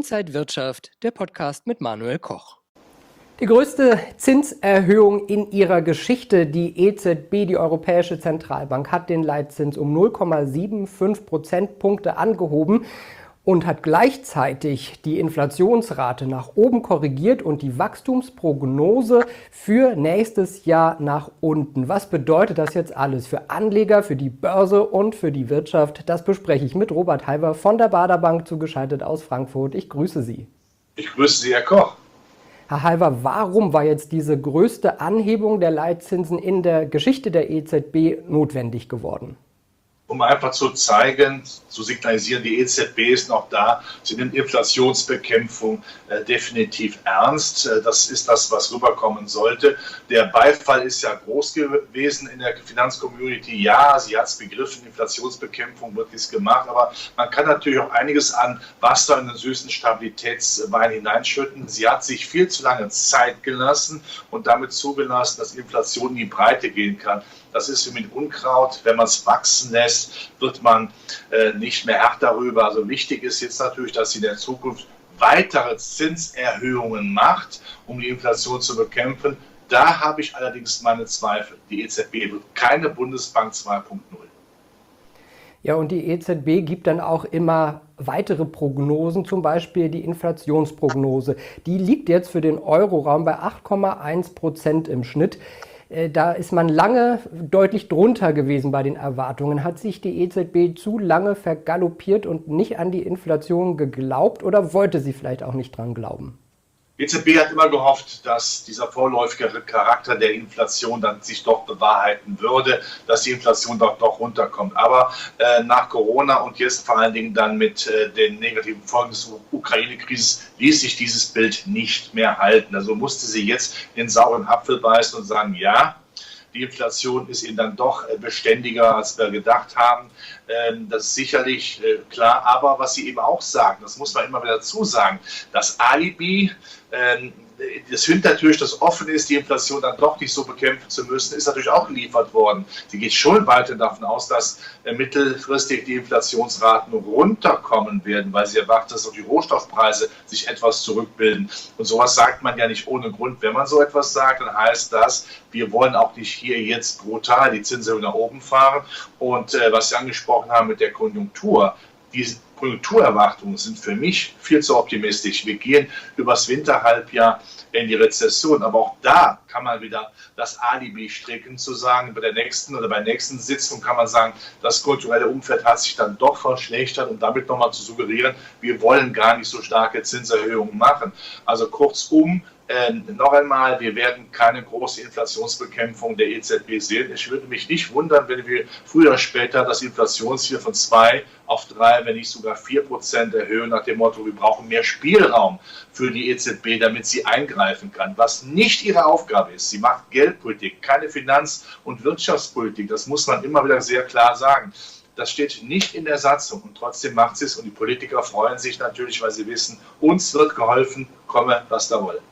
Inside Wirtschaft, der Podcast mit Manuel Koch. Die größte Zinserhöhung in ihrer Geschichte, die EZB, die Europäische Zentralbank, hat den Leitzins um 0,75 Prozentpunkte angehoben und hat gleichzeitig die Inflationsrate nach oben korrigiert und die Wachstumsprognose für nächstes Jahr nach unten. Was bedeutet das jetzt alles für Anleger, für die Börse und für die Wirtschaft? Das bespreche ich mit Robert Halver von der Baader Bank, zugeschaltet aus Frankfurt. Ich grüße Sie. Ich grüße Sie, Herr Koch. Herr Halver, warum war jetzt diese größte Anhebung der Leitzinsen in der Geschichte der EZB notwendig geworden? Um einfach zu zeigen, zu signalisieren, die EZB ist noch da, sie nimmt Inflationsbekämpfung definitiv ernst. Das ist das, was rüberkommen sollte. Der Beifall ist ja groß gewesen in der Finanzcommunity. Ja, sie hat es begriffen, Inflationsbekämpfung wird dies gemacht, aber man kann natürlich auch einiges an Wasser in den süßen Stabilitätswein hineinschütten. Sie hat sich viel zu lange Zeit gelassen und damit zugelassen, dass Inflation in die Breite gehen kann. Das ist wie mit Unkraut. Wenn man es wachsen lässt, wird man nicht mehr hart darüber. Also wichtig ist jetzt natürlich, dass sie in der Zukunft weitere Zinserhöhungen macht, um die Inflation zu bekämpfen. Da habe ich allerdings meine Zweifel. Die EZB wird keine Bundesbank 2.0. Ja, und die EZB gibt dann auch immer weitere Prognosen, zum Beispiel die Inflationsprognose. Die liegt jetzt für den Euroraum bei 8,1% im Schnitt. Da ist man lange deutlich drunter gewesen bei den Erwartungen. Hat sich die EZB zu lange vergaloppiert und nicht an die Inflation geglaubt oder wollte sie vielleicht auch nicht dran glauben? Die EZB hat immer gehofft, dass dieser vorläufige Charakter der Inflation dann sich doch bewahrheiten würde, dass die Inflation doch runterkommt. Aber nach Corona und jetzt vor allen Dingen dann mit den negativen Folgen des Ukraine-Krieges ließ sich dieses Bild nicht mehr halten. Also musste sie jetzt den sauren Apfel beißen und sagen, ja, die Inflation ist eben dann doch beständiger, als wir gedacht haben. Das ist sicherlich klar. Aber was Sie eben auch sagen, das muss man immer wieder dazu sagen, das Alibi, das Hintertür, das offen ist, die Inflation dann doch nicht so bekämpfen zu müssen, ist natürlich auch geliefert worden. Sie geht schon weiter davon aus, dass mittelfristig die Inflationsraten runterkommen werden, weil sie erwartet, dass auch die Rohstoffpreise sich etwas zurückbilden. Und sowas sagt man ja nicht ohne Grund. Wenn man so etwas sagt, dann heißt das, wir wollen auch nicht hier jetzt brutal die Zinsen nach oben fahren. Und was Sie angesprochen haben mit der Konjunktur, diese Konjunkturerwartungen sind für mich viel zu optimistisch. Wir gehen übers Winterhalbjahr in die Rezession, aber auch da kann man wieder das Alibi stricken, zu sagen, bei der nächsten Sitzung kann man sagen, das kulturelle Umfeld hat sich dann doch verschlechtert und damit nochmal zu suggerieren, wir wollen gar nicht so starke Zinserhöhungen machen. Also kurzum, noch einmal, wir werden keine große Inflationsbekämpfung der EZB sehen. Ich würde mich nicht wundern, wenn wir früher oder später das Inflationsziel von 2 auf 3, wenn nicht sogar 4% erhöhen, nach dem Motto, wir brauchen mehr Spielraum für die EZB, damit sie eingreifen kann. Was nicht ihre Aufgabe ist, sie macht Geldpolitik, keine Finanz- und Wirtschaftspolitik. Das muss man immer wieder sehr klar sagen. Das steht nicht in der Satzung und trotzdem macht sie es und die Politiker freuen sich natürlich, weil sie wissen, uns wird geholfen, komme, was da wolle.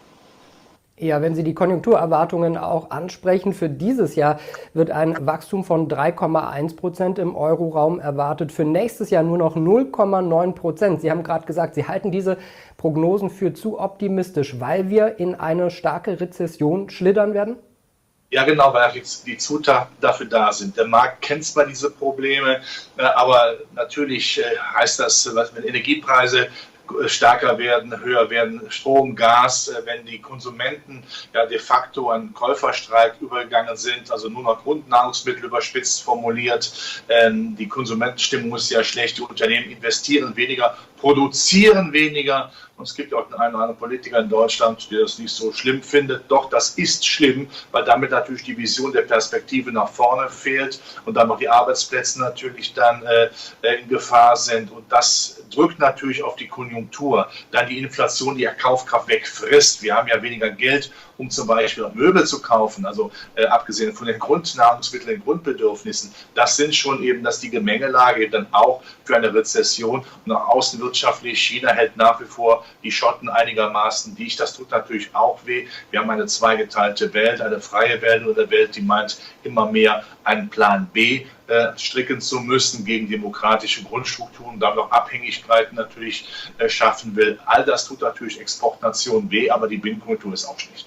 Ja, wenn Sie die Konjunkturerwartungen auch ansprechen, für dieses Jahr wird ein Wachstum von 3,1% im Euroraum erwartet, für nächstes Jahr nur noch 0,9%. Sie haben gerade gesagt, Sie halten diese Prognosen für zu optimistisch, weil wir in eine starke Rezession schlittern werden? Ja, genau, weil die Zutaten dafür da sind. Der Markt kennt zwar diese Probleme, aber natürlich heißt das, wenn Energiepreise stärker werden, höher werden, Strom, Gas, wenn die Konsumenten ja de facto an Käuferstreik übergegangen sind, also nur noch Grundnahrungsmittel überspitzt formuliert, die Konsumentenstimmung ist ja schlecht, die Unternehmen investieren weniger, produzieren weniger. Und es gibt auch einen oder anderen Politiker in Deutschland, der das nicht so schlimm findet. Doch, das ist schlimm, weil damit natürlich die Vision der Perspektive nach vorne fehlt und dann noch die Arbeitsplätze natürlich dann in Gefahr sind. Und das drückt natürlich auf die Konjunktur. Dann die Inflation, die ja Kaufkraft wegfrisst. Wir haben ja weniger Geld, um zum Beispiel auch Möbel zu kaufen, also abgesehen von den Grundnahrungsmitteln, den Grundbedürfnissen. Das sind schon eben, dass die Gemengelage eben dann auch für eine Rezession und auch außenwirtschaftlich, China hält nach wie vor die Schotten einigermaßen dicht. Das tut natürlich auch weh. Wir haben eine zweigeteilte Welt, eine freie Welt oder eine Welt, die meint immer mehr einen Plan B stricken zu müssen gegen demokratische Grundstrukturen, da noch Abhängigkeiten natürlich schaffen will. All das tut natürlich Exportnationen weh, aber die Binnenkonjunktur ist auch schlecht.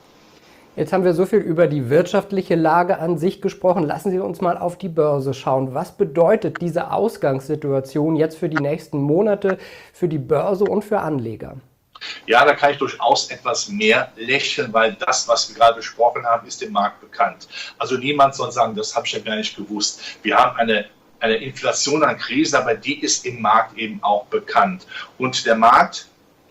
Jetzt haben wir so viel über die wirtschaftliche Lage an sich gesprochen. Lassen Sie uns mal auf die Börse schauen. Was bedeutet diese Ausgangssituation jetzt für die nächsten Monate, für die Börse und für Anleger? Ja, da kann ich durchaus etwas mehr lächeln, weil das, was wir gerade besprochen haben, ist dem Markt bekannt. Also niemand soll sagen, das habe ich ja gar nicht gewusst. Wir haben eine Inflation an Krisen, aber die ist im Markt eben auch bekannt. Und der Markt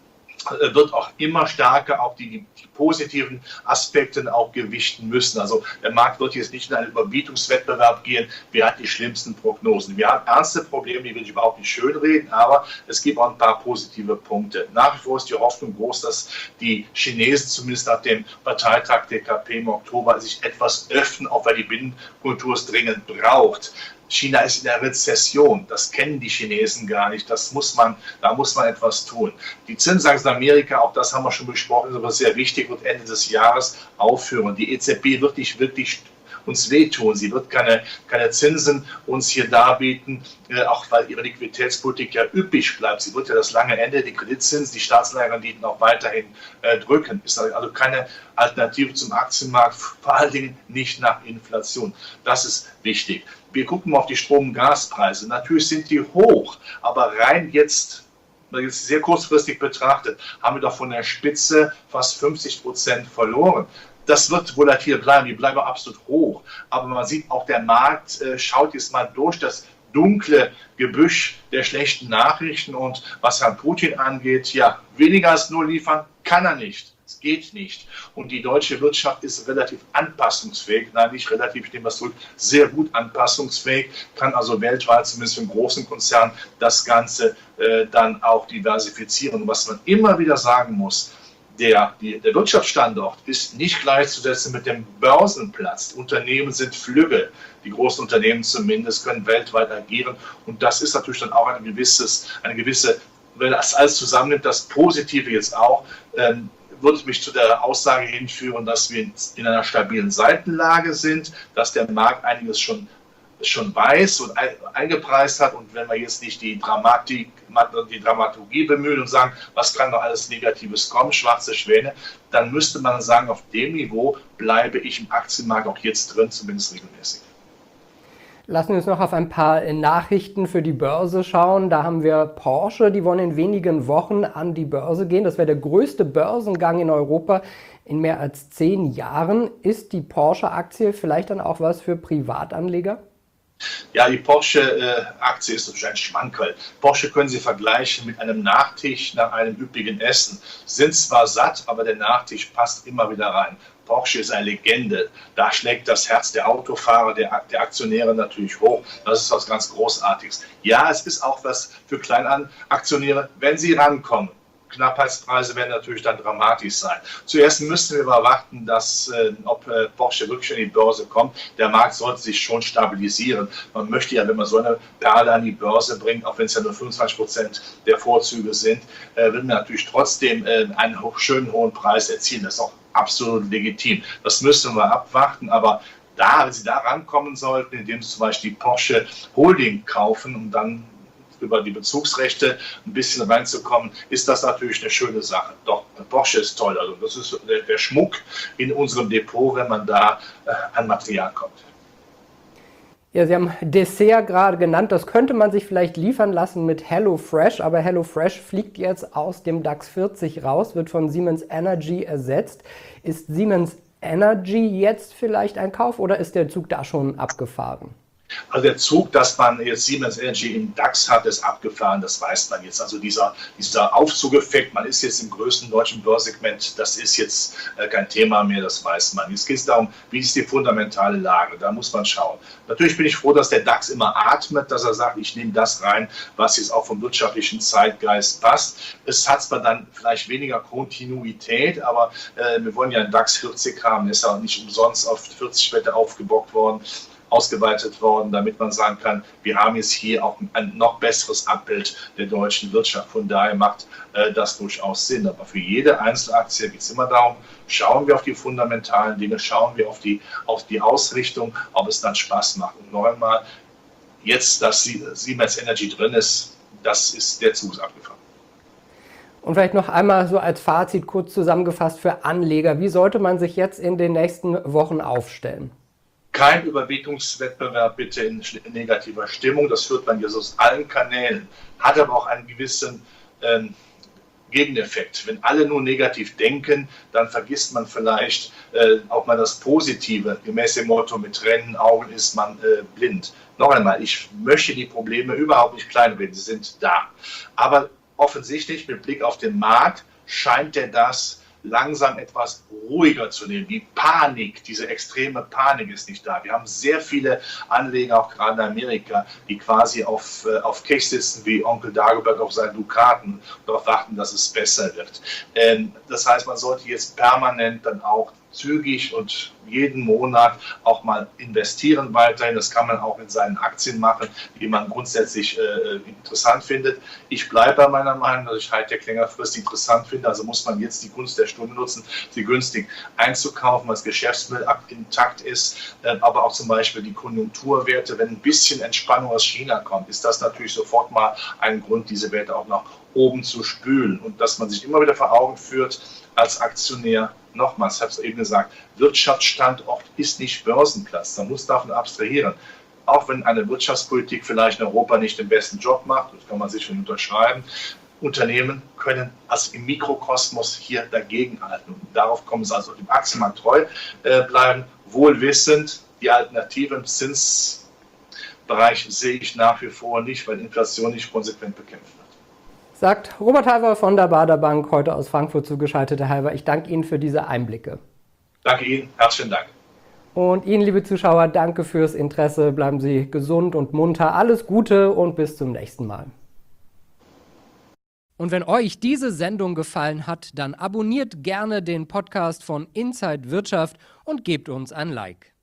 wird auch immer stärker auch die positiven Aspekte auch gewichten müssen. Also der Markt wird jetzt nicht in einen Überbietungswettbewerb gehen. Wir haben die schlimmsten Prognosen. Wir haben ernste Probleme, die will ich überhaupt nicht schönreden, aber es gibt auch ein paar positive Punkte. Nach wie vor ist die Hoffnung groß, dass die Chinesen zumindest nach dem Parteitag der KP im Oktober sich etwas öffnen, auch weil die Binnenkultur es dringend braucht. China ist in der Rezession, das kennen die Chinesen gar nicht, da muss man etwas tun. Die Zinsen in Amerika, auch das haben wir schon besprochen, ist aber sehr wichtig, wird Ende des Jahres aufhören. Die EZB wird nicht wirklich uns wehtun, sie wird keine Zinsen uns hier darbieten, auch weil ihre Liquiditätspolitik ja üppig bleibt. Sie wird ja das lange Ende, die Kreditzinsen, die Staatsanleiherrenditen auch weiterhin drücken. Ist also keine Alternative zum Aktienmarkt, vor allen Dingen nicht nach Inflation. Das ist wichtig. Wir gucken mal auf die Strom- und Gaspreise. Natürlich sind die hoch, aber rein jetzt sehr kurzfristig betrachtet, haben wir doch von der Spitze fast 50% verloren. Das wird volatil bleiben, die bleiben absolut hoch. Aber man sieht auch, der Markt schaut jetzt mal durch das dunkle Gebüsch der schlechten Nachrichten. Und was Herrn Putin angeht, ja, weniger als nur liefern kann er nicht. Es geht nicht. Und die deutsche Wirtschaft ist relativ anpassungsfähig. Nein, nicht relativ, ich nehme das zurück, sehr gut anpassungsfähig, kann also weltweit, zumindest für einen großen Konzern, das Ganze dann auch diversifizieren. Und was man immer wieder sagen muss, der Wirtschaftsstandort ist nicht gleichzusetzen mit dem Börsenplatz. Unternehmen sind Flügge. Die großen Unternehmen zumindest können weltweit agieren. Und das ist natürlich dann auch eine gewisse, wenn das alles zusammennimmt, das Positive jetzt auch, würde mich zu der Aussage hinführen, dass wir in einer stabilen Seitenlage sind, dass der Markt einiges schon weiß und eingepreist hat. Und wenn wir jetzt nicht die Dramaturgie bemühen und sagen, was kann noch alles Negatives kommen, schwarze Schwäne, dann müsste man sagen, auf dem Niveau bleibe ich im Aktienmarkt auch jetzt drin, zumindest regelmäßig. Lassen wir uns noch auf ein paar Nachrichten für die Börse schauen. Da haben wir Porsche, die wollen in wenigen Wochen an die Börse gehen. Das wäre der größte Börsengang in Europa in mehr als 10 Jahren. Ist die Porsche-Aktie vielleicht dann auch was für Privatanleger? Ja, die Porsche-Aktie ist natürlich ein Schmankerl. Porsche können Sie vergleichen mit einem Nachtisch nach einem üppigen Essen. Sind zwar satt, aber der Nachtisch passt immer wieder rein. Porsche ist eine Legende. Da schlägt das Herz der Autofahrer, der Aktionäre natürlich hoch. Das ist was ganz Großartiges. Ja, es ist auch was für Kleinaktionäre, wenn sie rankommen. Knappheitspreise werden natürlich dann dramatisch sein. Zuerst müssen wir aber warten, ob Porsche wirklich an die Börse kommt. Der Markt sollte sich schon stabilisieren. Man möchte ja, wenn man so eine Perle an die Börse bringt, auch wenn es ja nur 25% der Vorzüge sind, will man natürlich trotzdem einen schönen hohen Preis erzielen. Das ist auch absolut legitim. Das müssen wir abwarten, aber wenn Sie da rankommen sollten, indem Sie zum Beispiel die Porsche Holding kaufen, um dann über die Bezugsrechte ein bisschen reinzukommen, ist das natürlich eine schöne Sache. Doch, Porsche ist toll. Also das ist der Schmuck in unserem Depot, wenn man da an Material kommt. Ja, Sie haben Dessert gerade genannt. Das könnte man sich vielleicht liefern lassen mit HelloFresh, aber HelloFresh fliegt jetzt aus dem DAX 40 raus, wird von Siemens Energy ersetzt. Ist Siemens Energy jetzt vielleicht ein Kauf oder ist der Zug da schon abgefahren? Also der Zug, dass man jetzt Siemens Energy im DAX hat, ist abgefahren, das weiß man jetzt. Also dieser Aufzugeffekt, man ist jetzt im größten deutschen Börsensegment, das ist jetzt kein Thema mehr, das weiß man. Jetzt geht es darum, wie ist die fundamentale Lage, da muss man schauen. Natürlich bin ich froh, dass der DAX immer atmet, dass er sagt, ich nehme das rein, was jetzt auch vom wirtschaftlichen Zeitgeist passt. Es hat zwar dann vielleicht weniger Kontinuität, aber wir wollen ja einen DAX 40 haben, der ist ja nicht umsonst auf 40 Wette aufgebockt worden. ausgeweitet worden, damit man sagen kann, wir haben jetzt hier auch ein noch besseres Abbild der deutschen Wirtschaft. Von daher macht das durchaus Sinn. Aber für jede Einzelaktie geht es immer darum, schauen wir auf die fundamentalen Dinge, schauen wir auf die Ausrichtung, ob es dann Spaß macht. Und noch einmal, jetzt, dass Siemens Energy drin ist, der Zug ist abgefahren. Und vielleicht noch einmal so als Fazit kurz zusammengefasst für Anleger. Wie sollte man sich jetzt in den nächsten Wochen aufstellen? Kein Überbietungswettbewerb bitte in negativer Stimmung. Das führt man jetzt aus allen Kanälen, hat aber auch einen gewissen Gegeneffekt. Wenn alle nur negativ denken, dann vergisst man vielleicht auch mal das Positive. Gemäß dem Motto, mit tränenden Augen ist man blind. Noch einmal, ich möchte die Probleme überhaupt nicht kleinreden, sie sind da. Aber offensichtlich mit Blick auf den Markt scheint das langsam etwas ruhiger zu nehmen. Die Panik, diese extreme Panik ist nicht da. Wir haben sehr viele Anleger, auch gerade in Amerika, die quasi auf Cash sitzen wie Onkel Dagobert auf seinen Dukaten und darauf warten, dass es besser wird. Das heißt, man sollte jetzt permanent dann auch zügig und jeden Monat auch mal investieren weiterhin. Das kann man auch in seinen Aktien machen, die man grundsätzlich interessant findet. Ich bleibe bei meiner Meinung, dass ich Hightech längerfristig interessant finde. Also muss man jetzt die Gunst der Stunde nutzen, sie günstig einzukaufen, weil das Geschäftsmodell intakt ist. Aber auch zum Beispiel die Konjunkturwerte, wenn ein bisschen Entspannung aus China kommt, ist das natürlich sofort mal ein Grund, diese Werte auch nach oben zu spülen. Und dass man sich immer wieder vor Augen führt, als Aktionär, nochmals, ich habe es eben gesagt, Wirtschaftsstandort ist nicht Börsenplatz. Man muss davon abstrahieren. Auch wenn eine Wirtschaftspolitik vielleicht in Europa nicht den besten Job macht, das kann man sicher unterschreiben, Unternehmen können also im Mikrokosmos hier dagegenhalten. Und darauf kommen sie also dem Aktienmarkt treu bleiben, wohl wissend, die Alternative im Zinsbereich sehe ich nach wie vor nicht, weil Inflation nicht konsequent bekämpft wird. Sagt Robert Halver von der Baader Bank, heute aus Frankfurt zugeschaltet. Herr Halver, ich danke Ihnen für diese Einblicke. Danke Ihnen, herzlichen Dank. Und Ihnen, liebe Zuschauer, danke fürs Interesse. Bleiben Sie gesund und munter. Alles Gute und bis zum nächsten Mal. Und wenn euch diese Sendung gefallen hat, dann abonniert gerne den Podcast von Inside Wirtschaft und gebt uns ein Like.